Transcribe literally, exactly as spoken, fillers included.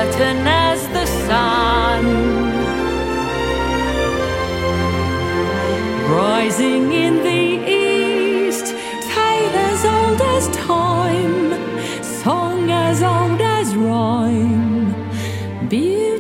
certain as the sun, rising in the east, tale as old as time, song as old as rhyme, beauty